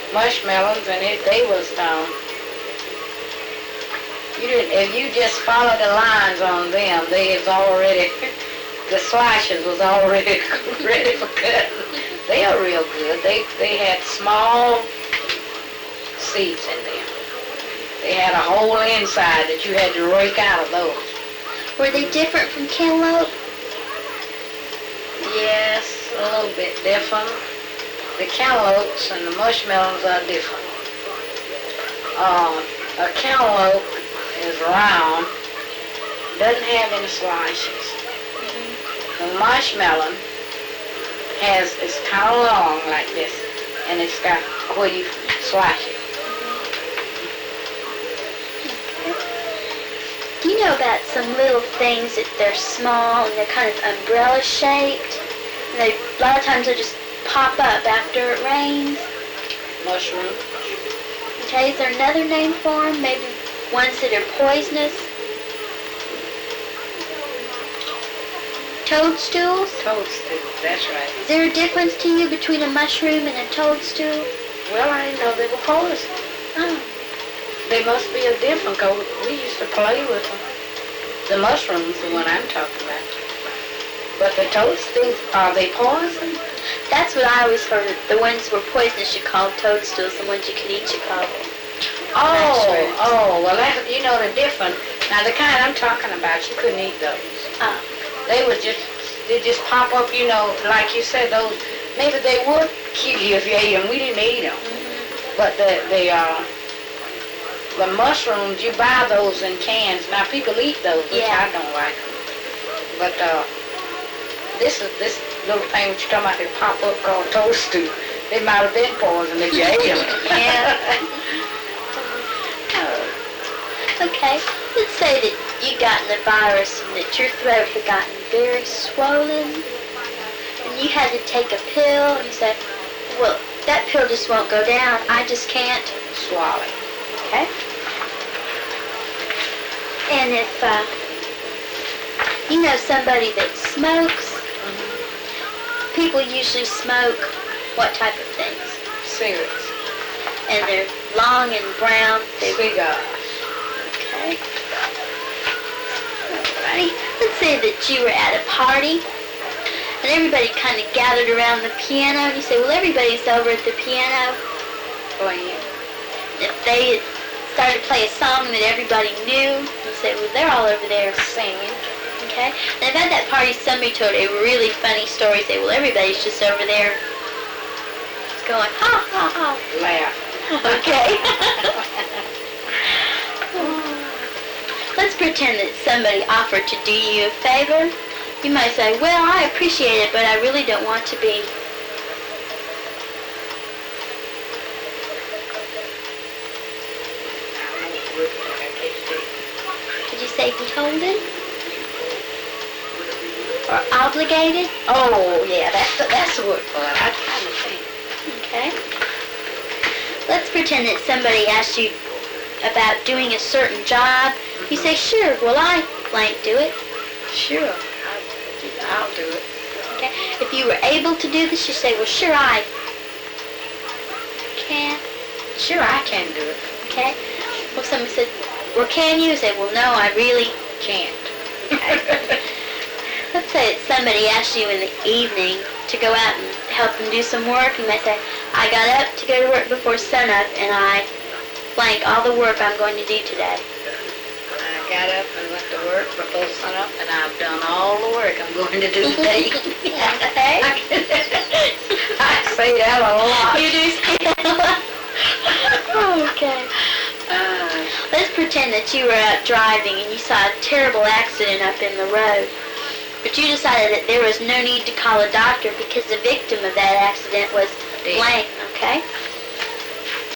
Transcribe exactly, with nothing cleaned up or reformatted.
marshmallows, and it, they was um. You didn't. If you just follow the lines on them, they is already. The slices was already ready for cutting. They are real good. They they had small seeds in them. They had a hole inside that you had to rake out of those. Were they different from cantaloupe? Yes, a little bit different. The cantaloupes and the marshmallows are different. Uh, a cantaloupe is round, doesn't have any slices. The marshmallow has, it's kind of long like this, and it's got where you slice it. Do you know about some little things that they're small and they're kind of umbrella shaped? And they, a lot of times they just pop up after it rains. Mushroom. Okay, is there another name for them? Maybe ones that are poisonous? Toadstools? Toadstools, that's right. Is there a difference to you between a mushroom and a toadstool? Well, I didn't know they were poison. Oh. They must be a different, because we used to play with them. The mushrooms, the one I'm talking about. But the toadstools, are they poison? That's what I always heard. The ones were poisonous you called toadstools. The ones you could eat you called Oh, mushrooms. oh, well, that, you know the different. Now, the kind I'm talking about, you couldn't eat those. Oh. They would just, they just pop up, you know, like you said, those, maybe they would kill you if you ate them. We didn't eat them. Mm-hmm. But the, the, uh, the mushrooms, you buy those in cans. Now, people eat those, which Yeah. I don't like them. But, uh, this is, this little thing that you're talking about, they pop up called toadstool. They might have been poison if you ate them. Yeah. Okay, let's say that you gotten the virus and that your throat had gotten very swollen and you had to take a pill and you said, well, that pill just won't go down. I just can't Swallow. Okay? And if uh, you know somebody that smokes, Mm-hmm. people usually smoke what type of things? Cigarettes. And they're long and brown. They Cigars. Okay. Alrighty. Let's say that you were at a party and everybody kind of gathered around the piano and you say, well, everybody's over at the piano. Playing. If they started to play a song that everybody knew, you say, well, they're all over there Singing. Okay? And if at that party somebody told a really funny story, say, well, everybody's just over there going, ha, ha, ha. Laugh. Okay. Let's pretend that somebody offered to do you a favor. You might say, well, I appreciate it, but I really don't want to be. Did you say beholden? Or obligated? Oh, yeah, that's the, that's the word for it. I kind of think. Okay. Let's pretend that somebody asked you about doing a certain job. You say, sure, well, I blank do it. Sure. I, I'll do it. Okay. If you were able to do this, you say, well, sure, I can. Sure, I can do it. Okay. Well, somebody said, well, can you? You say, well, no, I really Can't. Let's say that somebody asked you in the evening to go out and help them do some work. You might say, I got up to go to work before sunup and I blank all the work I'm going to do today. I got up and went to work before sunup, and I've done all the work I'm going to do today. Okay. I say that a lot. You do say that a lot? Okay. Uh, Let's pretend that you were out driving and you saw a terrible accident up in the road. But you decided that there was no need to call a doctor because the victim of that accident was Dead. blank, okay?